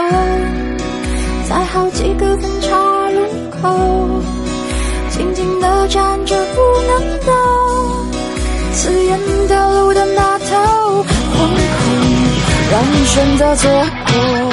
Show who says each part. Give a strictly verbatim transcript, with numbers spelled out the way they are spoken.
Speaker 1: 在好几个分岔路口，静静地站着不能动，刺眼的路的那头，惶恐让选择错过。